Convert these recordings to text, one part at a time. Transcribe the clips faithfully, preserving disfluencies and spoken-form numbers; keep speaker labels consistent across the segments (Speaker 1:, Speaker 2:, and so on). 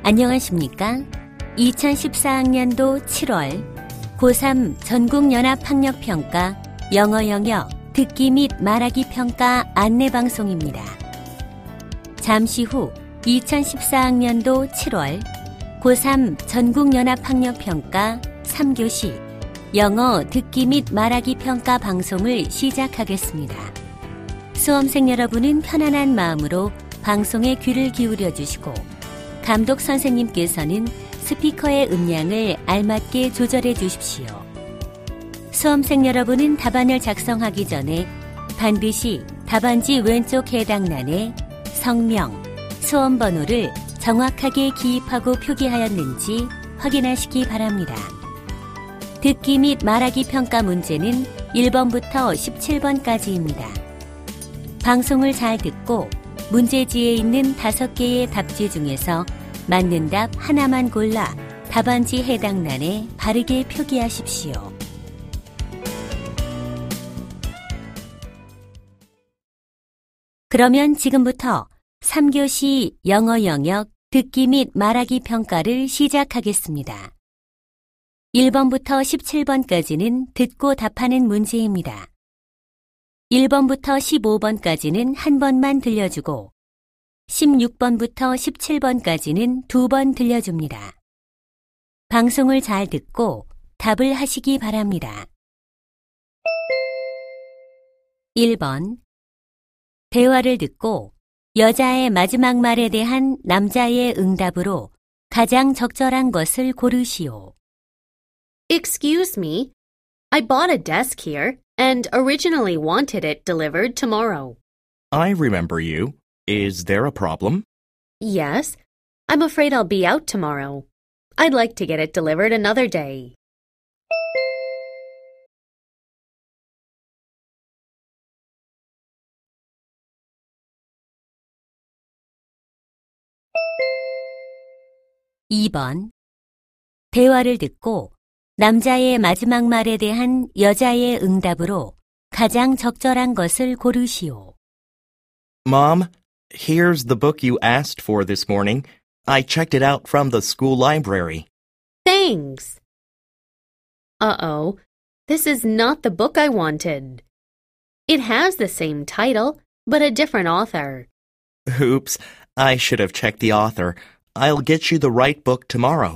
Speaker 1: 안녕하십니까? 이천십사 학년도 칠월 고삼 전국연합학력평가 영어 영역 듣기 및 말하기 평가 안내방송입니다. 잠시 후 이천십사 학년도 칠월 고삼 전국연합학력평가 삼 교시 영어 듣기 및 말하기 평가 방송을 시작하겠습니다. 수험생 여러분은 편안한 마음으로 방송에 귀를 기울여 주시고 감독 선생님께서는 스피커의 음량을 알맞게 조절해 주십시오. 수험생 여러분은 답안을 작성하기 전에 반드시 답안지 왼쪽 해당란에 성명, 수험 번호를 정확하게 기입하고 표기하였는지 확인하시기 바랍니다. 듣기 및 말하기 평가 문제는 일 번부터 십칠 번까지입니다. 방송을 잘 듣고 문제지에 있는 다섯 개의 답지 중에서 맞는 답 하나만 골라 답안지 해당란에 바르게 표기하십시오. 그러면 지금부터 삼 교시 영어 영역 듣기 및 말하기 평가를 시작하겠습니다. 일 번부터 십칠 번까지는 듣고 답하는 문제입니다. 일 번부터 십오 번까지는 한 번만 들려주고 십육 번부터 십칠 번까지는 두 번 들려줍니다. 방송을 잘 듣고 답을 하시기 바랍니다. 일 번. 대화를 듣고 여자의 마지막 말에 대한 남자의 응답으로 가장 적절한 것을 고르시오.
Speaker 2: Excuse me, I bought a desk here and originally wanted it delivered tomorrow.
Speaker 3: I remember you. Is there a problem?
Speaker 2: Yes, I'm afraid I'll be out tomorrow. I'd like to get it delivered another day.
Speaker 1: 이 번. 대화를 듣고 남자의 마지막 말에 대한 여자의 응답으로 가장 적절한 것을 고르시오.
Speaker 3: Mom, here's the book you asked for this morning. I checked it out from the school library.
Speaker 2: Thanks. Uh-oh, this is not the book I wanted. It has the same title, but a different author.
Speaker 3: Oops, I should have checked the author. I'll get you the right book tomorrow.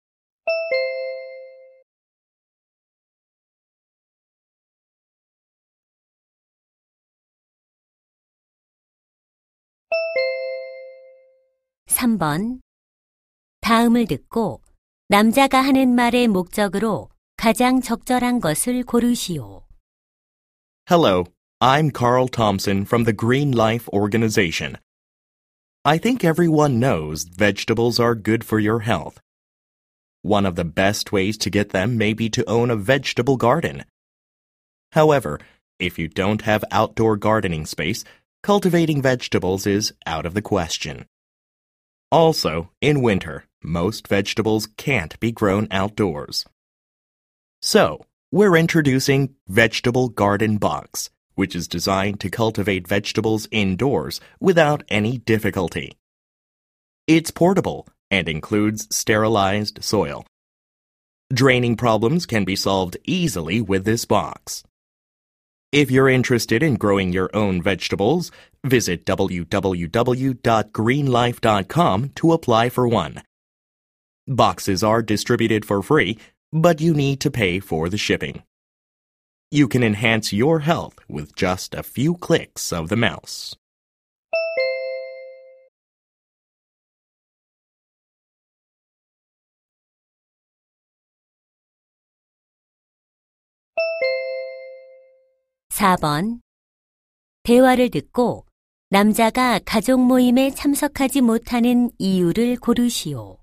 Speaker 1: 삼 번. 다음을 듣고 남자가 하는 말의 목적으로 가장 적절한 것을 고르시오.
Speaker 3: Hello, I'm Carl Thompson from the Green Life Organization. I think everyone knows vegetables are good for your health. One of the best ways to get them may be to own a vegetable garden. However, if you don't have outdoor gardening space, cultivating vegetables is out of the question. Also, in winter, most vegetables can't be grown outdoors. So, we're introducing Vegetable Garden Box, which is designed to cultivate vegetables indoors without any difficulty. It's portable and includes sterilized soil. Draining problems can be solved easily with this box. If you're interested in growing your own vegetables, visit w w w dot green life dot com to apply for one. Boxes are distributed for free, but you need to pay for the shipping. You can enhance your health with just a few clicks of the mouse.
Speaker 1: 사 번. 대화를 듣고 남자가 가족 모임에 참석하지 못하는 이유를 고르시오.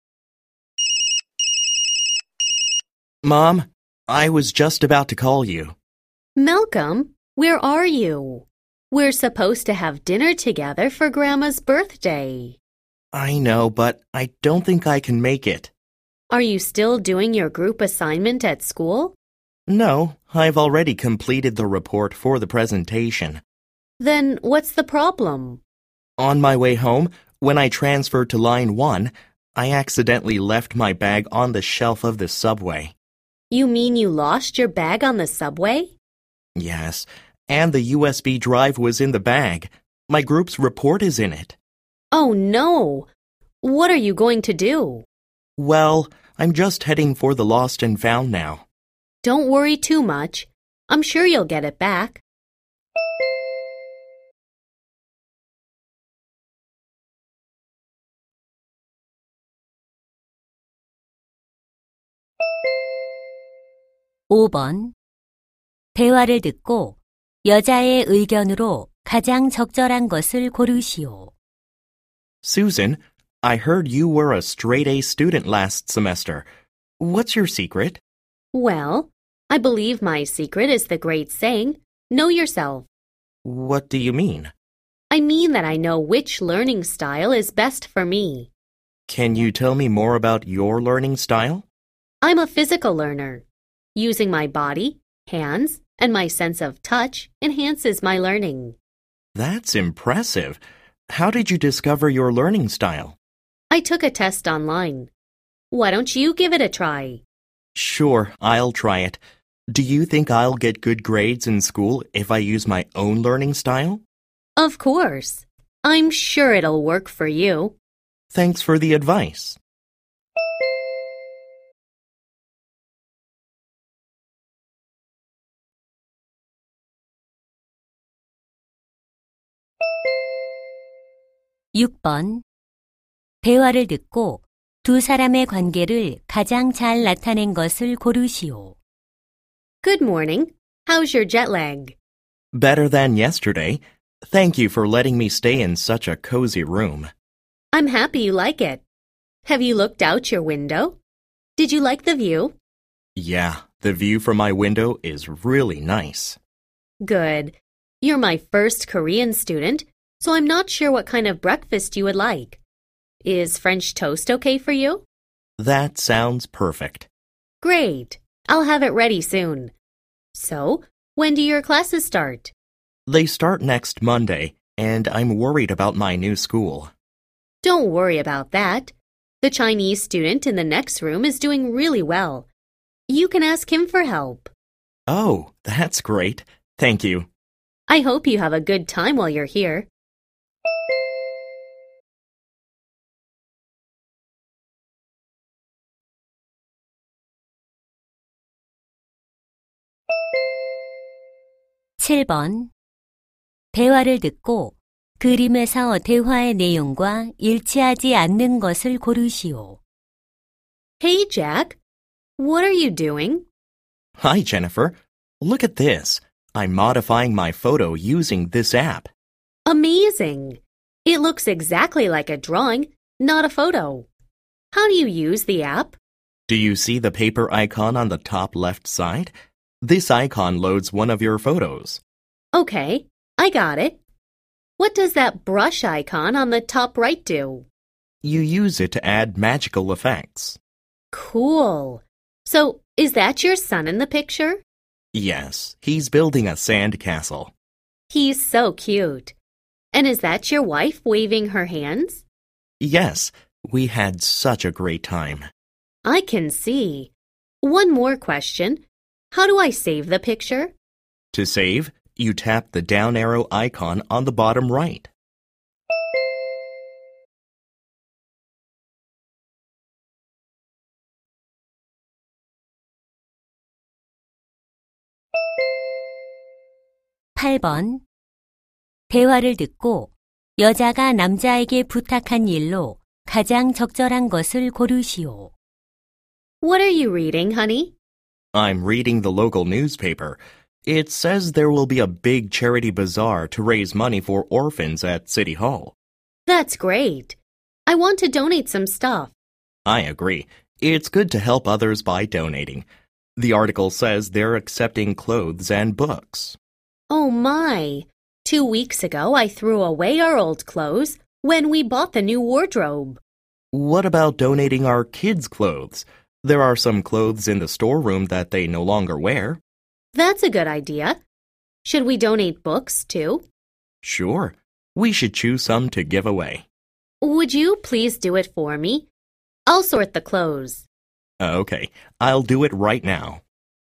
Speaker 3: Mom, I was just about to call you.
Speaker 2: Malcolm, where are you? We're supposed to have dinner together for Grandma's birthday.
Speaker 3: I know, but I don't think I can make it.
Speaker 2: Are you still doing your group assignment at school?
Speaker 3: No, I've already completed the report for the presentation.
Speaker 2: Then what's the problem?
Speaker 3: On my way home, when I transferred to line one, I accidentally left my bag on the shelf of the subway.
Speaker 2: You mean you lost your bag on the subway?
Speaker 3: Yes, and the U S B drive was in the bag. My group's report is in it.
Speaker 2: Oh no! What are you going to do?
Speaker 3: Well, I'm just heading for the lost and found now.
Speaker 2: Don't worry too much. I'm sure you'll get it back.
Speaker 1: 오 번. 대화를 듣고 여자의 의견으로 가장 적절한 것을 고르시오.
Speaker 3: Susan, I heard you were a straight-A student last semester. What's your secret?
Speaker 2: Well, I believe my secret is the great saying, know yourself.
Speaker 3: What do you mean?
Speaker 2: I mean that I know which learning style is best for me.
Speaker 3: Can you tell me more about your learning style?
Speaker 2: I'm a physical learner. Using my body, hands, and my sense of touch enhances my learning.
Speaker 3: That's impressive. How did you discover your learning style?
Speaker 2: I took a test online. Why don't you give it a try?
Speaker 3: Sure, I'll try it. Do you think I'll get good grades in school if I use my own learning style?
Speaker 2: Of course. I'm sure it'll work for you.
Speaker 3: Thanks for the advice.
Speaker 1: 육 번. 대화를 듣고 두 사람의 관계를 가장 잘 나타낸 것을 고르시오.
Speaker 2: Good morning. How's your jet lag?
Speaker 3: Better than yesterday. Thank you for letting me stay in such a cozy room.
Speaker 2: I'm happy you like it. Have you looked out your window? Did you like the view?
Speaker 3: Yeah, the view from my window is really nice.
Speaker 2: Good. You're my first Korean student, so I'm not sure what kind of breakfast you would like. Is French toast okay for you?
Speaker 3: That sounds perfect.
Speaker 2: Great. I'll have it ready soon. So, when do your classes start?
Speaker 3: They start next Monday, and I'm worried about my new school.
Speaker 2: Don't worry about that. The Chinese student in the next room is doing really well. You can ask him for help.
Speaker 3: Oh, that's great. Thank you.
Speaker 2: I hope you have a good time while you're here.
Speaker 1: 칠 번. 대화를 듣고 그림에서 대화의 내용과 일치하지 않는 것을 고르시오.
Speaker 2: Hey, Jack. What are you doing?
Speaker 3: Hi, Jennifer. Look at this. I'm modifying my photo using this app.
Speaker 2: Amazing. It looks exactly like a drawing, not a photo. How do you use the app?
Speaker 3: Do you see the paper icon on the top left side? This icon loads one of your photos.
Speaker 2: Okay, I got it. What does that brush icon on the top right do?
Speaker 3: You use it to add magical effects.
Speaker 2: Cool. So, is that your son in the picture?
Speaker 3: Yes, he's building a sand castle.
Speaker 2: He's so cute. And is that your wife waving her hands?
Speaker 3: Yes, we had such a great time.
Speaker 2: I can see. One more question. How do I save the picture?
Speaker 3: To save, you tap the down arrow icon on the bottom right.
Speaker 1: 팔 번. 대화를 듣고 여자가 남자에게 부탁한 일로 가장 적절한 것을 고르시오.
Speaker 2: What are you reading, honey?
Speaker 3: I'm reading the local newspaper. It says there will be a big charity bazaar to raise money for orphans at City Hall.
Speaker 2: That's great. I want to donate some stuff.
Speaker 3: I agree. It's good to help others by donating. The article says they're accepting clothes and books.
Speaker 2: Oh my! Two weeks ago I threw away our old clothes when we bought the new wardrobe.
Speaker 3: What about donating our kids' clothes? There are some clothes in the storeroom that they no longer wear.
Speaker 2: That's a good idea. Should we donate books too?
Speaker 3: Sure. We should choose some to give away.
Speaker 2: Would you please do it for me? I'll sort the clothes.
Speaker 3: Okay, I'll do it right now.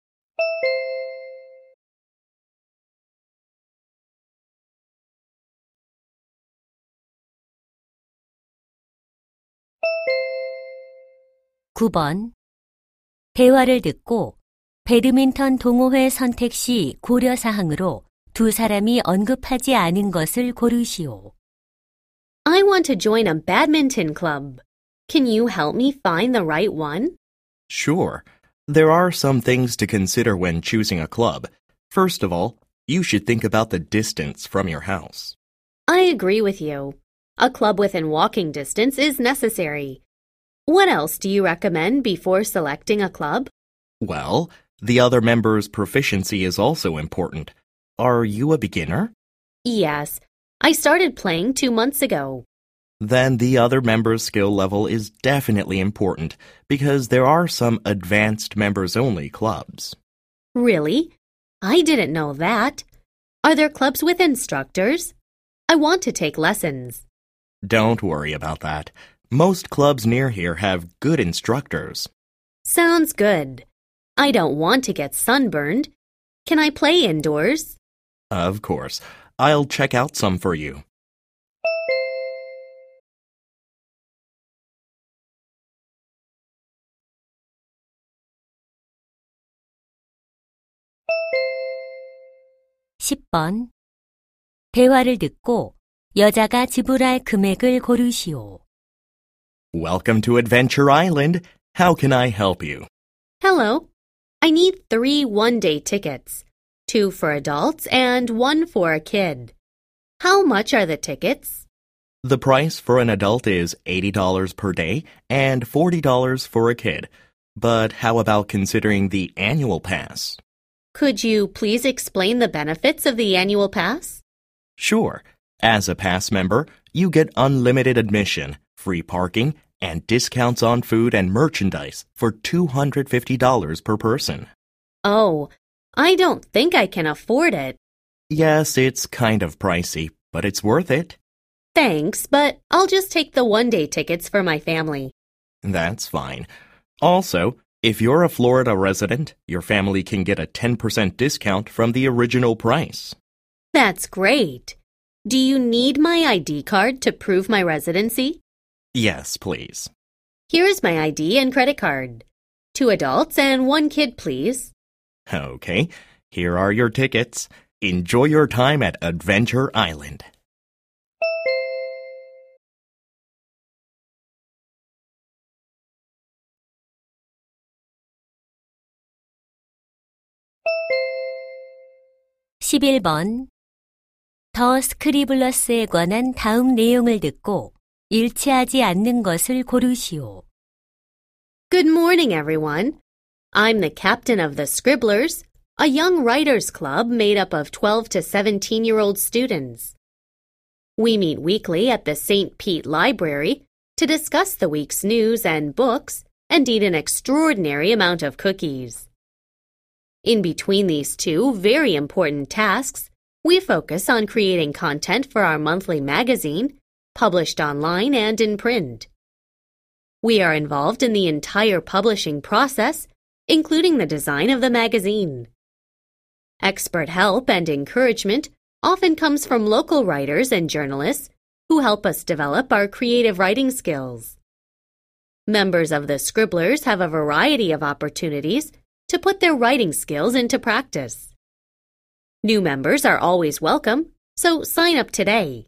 Speaker 1: 구 번. 대화를 듣고 배드민턴 동호회 선택 시 고려 사항으로 두 사람이 언급하지 않은 것을 고르시오.
Speaker 2: I want to join a badminton club. Can you help me find the right one?
Speaker 3: Sure. There are some things to consider when choosing a club. First of all, you should think about the distance from your house.
Speaker 2: I agree with you. A club within walking distance is necessary. What else do you recommend before selecting a club?
Speaker 3: Well, the other member's proficiency is also important. Are you a beginner?
Speaker 2: Yes, I started playing two months ago.
Speaker 3: Then the other member's skill level is definitely important because there are some advanced members-only clubs.
Speaker 2: Really? I didn't know that. Are there clubs with instructors? I want to take lessons.
Speaker 3: Don't worry about that. Most clubs near here have good instructors.
Speaker 2: Sounds good. I don't want to get sunburned. Can I play indoors?
Speaker 3: Of course. I'll check out some for you.
Speaker 1: 십 번. 대화를 듣고 여자가 지불할 금액을 고르시오.
Speaker 3: Welcome to Adventure Island. How can I help you?
Speaker 2: Hello. I need three one-day tickets, two for adults and one for a kid. How much are the tickets?
Speaker 3: The price for an adult is eighty dollars per day and forty dollars for a kid. But how about considering the annual pass?
Speaker 2: Could you please explain the benefits of the annual pass?
Speaker 3: Sure. As a pass member, you get unlimited admission, free parking, and discounts on food and merchandise for two hundred fifty dollars per person.
Speaker 2: Oh, I don't think I can afford it.
Speaker 3: Yes, it's kind of pricey, but it's worth it.
Speaker 2: Thanks, but I'll just take the one-day tickets for my family.
Speaker 3: That's fine. Also, if you're a Florida resident, your family can get a ten percent discount from the original price.
Speaker 2: That's great. Do you need my I D card to prove my residency?
Speaker 3: Yes, please.
Speaker 2: Here is my I D and credit card. Two adults and one kid, please.
Speaker 3: Okay, here are your tickets. Enjoy your time at Adventure Island.
Speaker 1: 십일 번. 더 스크리블러스에 관한 다음 내용을 듣고 일치하지 않는 것을 고르시오.
Speaker 2: Good morning, everyone. I'm the captain of the Scribblers, a young writers club made up of twelve to seventeen-year-old students. We meet weekly at the Saint Pete Library to discuss the week's news and books and eat an extraordinary amount of cookies. In between these two very important tasks, we focus on creating content for our monthly magazine, published online and in print. We are involved in the entire publishing process, including the design of the magazine. Expert help and encouragement often comes from local writers and journalists who help us develop our creative writing skills. Members of the Scribblers have a variety of opportunities to put their writing skills into practice. New members are always welcome, so sign up today.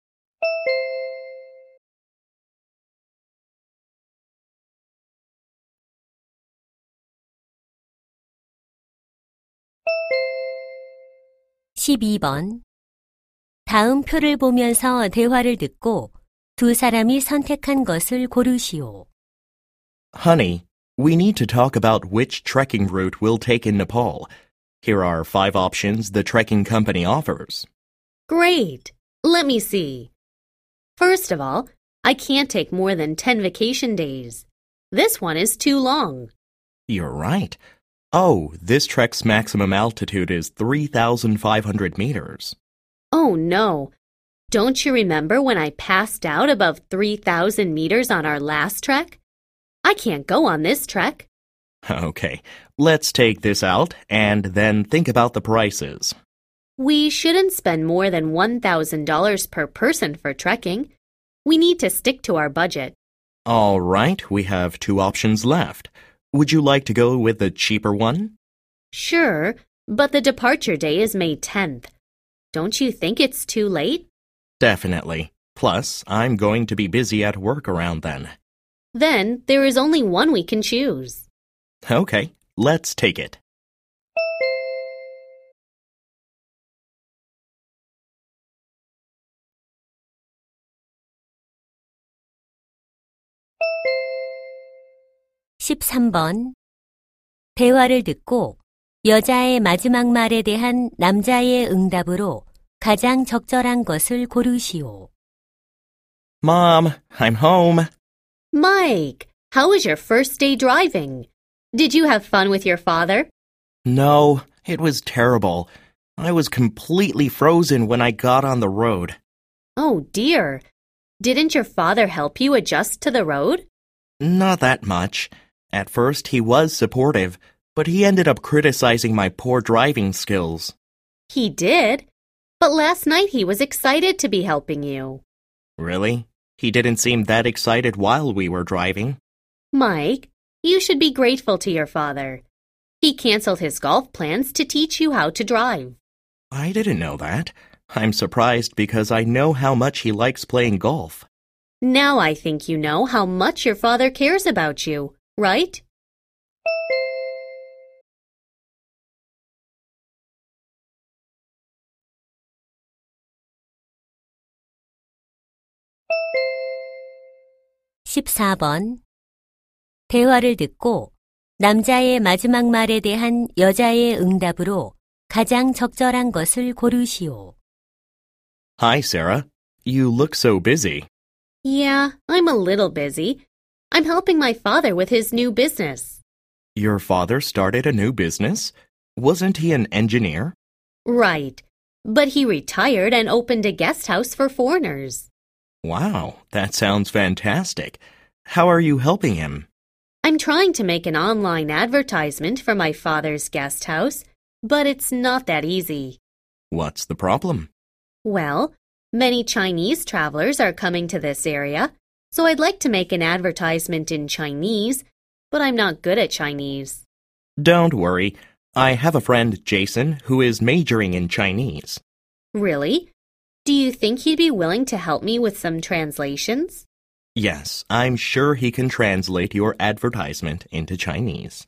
Speaker 1: 십이 번. 다음 표를 보면서 대화를 듣고 두 사람이 선택한 것을 고르시오.
Speaker 3: Honey, we need to talk about which trekking route we'll take in Nepal. Here are five options the trekking company offers.
Speaker 2: Great! Let me see. First of all, I can't take more than ten vacation days. This one is too long.
Speaker 3: You're right. Oh, this trek's maximum altitude is three thousand five hundred meters.
Speaker 2: Oh no. Don't you remember when I passed out above three thousand meters on our last trek? I can't go on this trek.
Speaker 3: Okay, let's take this out and then think about the prices.
Speaker 2: We shouldn't spend more than one thousand dollars per person for trekking. We need to stick to our budget.
Speaker 3: All right, we have two options left. Would you like to go with the cheaper one?
Speaker 2: Sure, but the departure day is May tenth. Don't you think it's too late?
Speaker 3: Definitely. Plus, I'm going to be busy at work around then.
Speaker 2: Then there is only one we can choose.
Speaker 3: Okay, let's take it.
Speaker 1: 십삼 번. 대화를 듣고 여자의 마지막 말에 대한 남자의 응답으로 가장 적절한 것을 고르시오.
Speaker 3: Mom, I'm home.
Speaker 2: Mike, how was your first day driving? Did you have fun with your father?
Speaker 3: No, it was terrible. I was completely frozen when I got on the road.
Speaker 2: Oh dear. Didn't your father help you adjust to the road?
Speaker 3: Not that much. At first, he was supportive, but he ended up criticizing my poor driving skills.
Speaker 2: He did. But last night he was excited to be helping you.
Speaker 3: Really? He didn't seem that excited while we were driving.
Speaker 2: Mike, you should be grateful to your father. He canceled his golf plans to teach you how to drive.
Speaker 3: I didn't know that. I'm surprised because I know how much he likes playing golf.
Speaker 2: Now I think you know how much your father cares about you, right?
Speaker 1: 십사 번. 대화를 듣고 남자의 마지막 말에 대한 여자의 응답으로 가장 적절한 것을 고르시오.
Speaker 3: Hi, Sarah. You look so busy.
Speaker 2: Yeah, I'm a little busy. I'm helping my father with his new business.
Speaker 3: Your father started a new business? Wasn't he an engineer?
Speaker 2: Right, but he retired and opened a guest house for foreigners.
Speaker 3: Wow, that sounds fantastic. How are you helping him?
Speaker 2: I'm trying to make an online advertisement for my father's guest house, but it's not that easy.
Speaker 3: What's the problem?
Speaker 2: Well, many Chinese travelers are coming to this area, so I'd like to make an advertisement in Chinese, but I'm not good at Chinese.
Speaker 3: Don't worry. I have a friend, Jason, who is majoring in Chinese.
Speaker 2: Really? Do you think he'd be willing to help me with some translations?
Speaker 3: Yes, I'm sure he can translate your advertisement into Chinese.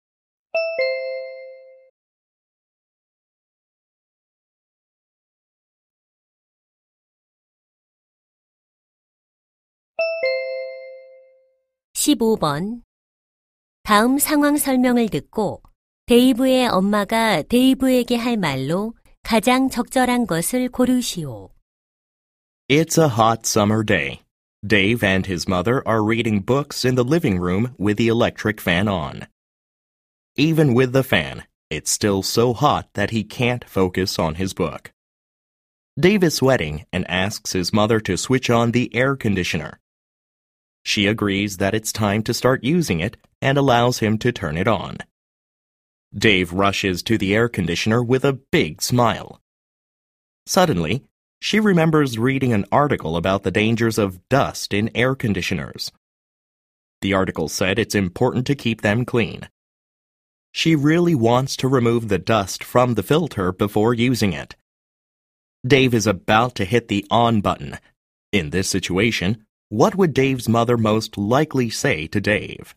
Speaker 1: 십오 번. 다음 상황 설명을 듣고 데이브의 엄마가 데이브에게 할 말로 가장 적절한 것을 고르시오.
Speaker 3: It's a hot summer day. Dave and his mother are reading books in the living room with the electric fan on. Even with the fan, it's still so hot that he can't focus on his book. Dave is sweating and asks his mother to switch on the air conditioner. She agrees that it's time to start using it and allows him to turn it on. Dave rushes to the air conditioner with a big smile. Suddenly, she remembers reading an article about the dangers of dust in air conditioners. The article said it's important to keep them clean. She really wants to remove the dust from the filter before using it. Dave is about to hit the on button. In this situation, what would Dave's mother most likely say to Dave?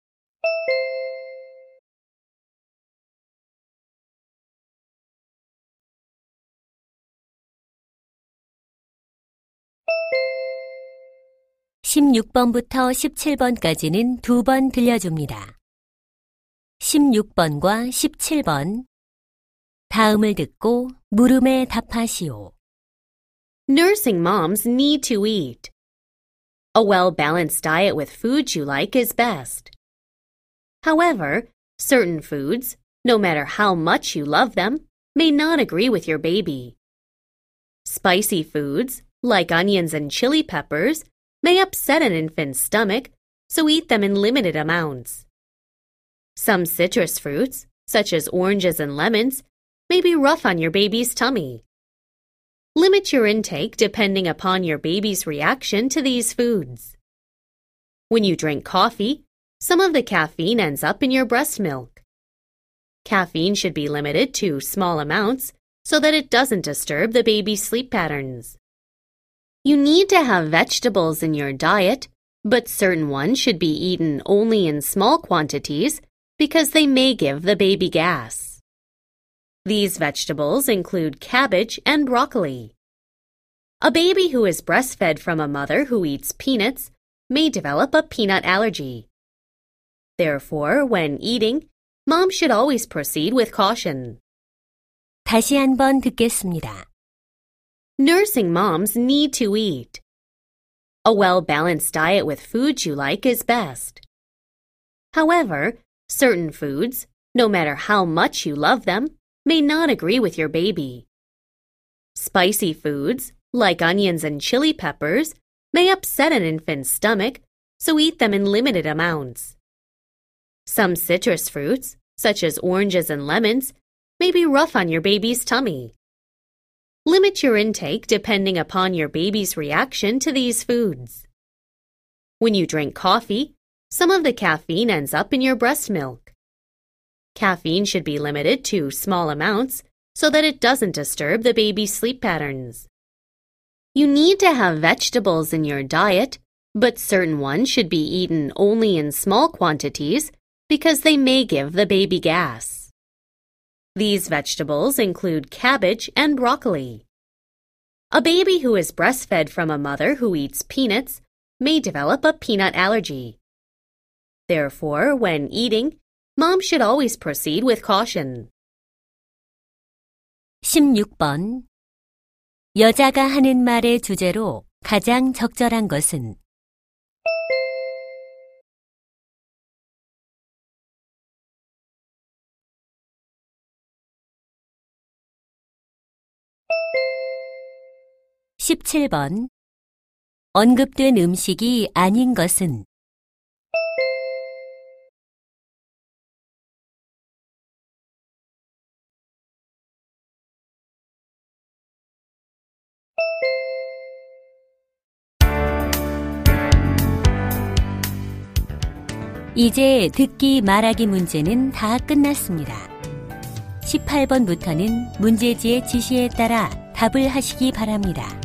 Speaker 1: 십육 번부터 십칠 번까지는 두 번 들려줍니다. 십육 번과 십칠 번. 다음을 듣고 물음에 답하시오.
Speaker 2: Nursing moms need to eat. A well-balanced diet with foods you like is best. However, certain foods, no matter how much you love them, may not agree with your baby. Spicy foods, like onions and chili peppers, may upset an infant's stomach, so eat them in limited amounts. Some citrus fruits, such as oranges and lemons, may be rough on your baby's tummy. Limit your intake depending upon your baby's reaction to these foods. When you drink coffee, some of the caffeine ends up in your breast milk. Caffeine should be limited to small amounts so that it doesn't disturb the baby's sleep patterns. You need to have vegetables in your diet, but certain ones should be eaten only in small quantities because they may give the baby gas. These vegetables include cabbage and broccoli. A baby who is breastfed from a mother who eats peanuts may develop a peanut allergy. Therefore, when eating, mom should always proceed with caution.
Speaker 1: 다시 한번 듣겠습니다.
Speaker 2: Nursing moms need to eat. A well-balanced diet with foods you like is best. However, certain foods, no matter how much you love them, may not agree with your baby. Spicy foods, like onions and chili peppers, may upset an infant's stomach, so eat them in limited amounts. Some citrus fruits, such as oranges and lemons, may be rough on your baby's tummy. Limit your intake depending upon your baby's reaction to these foods. When you drink coffee, some of the caffeine ends up in your breast milk. Caffeine should be limited to small amounts so that it doesn't disturb the baby's sleep patterns. You need to have vegetables in your diet, but certain ones should be eaten only in small quantities because they may give the baby gas. These vegetables include cabbage and broccoli. A baby who is breastfed from a mother who eats peanuts may develop a peanut allergy. Therefore, when eating, mom should always proceed with caution.
Speaker 1: 십육 번. 여자가 하는 말의 주제로 가장 적절한 것은? 십칠 번. 언급된 음식이 아닌 것은? 이제 듣기 말하기 문제는 다 끝났습니다. 십팔 번부터는 문제지의 지시에 따라 답을 하시기 바랍니다.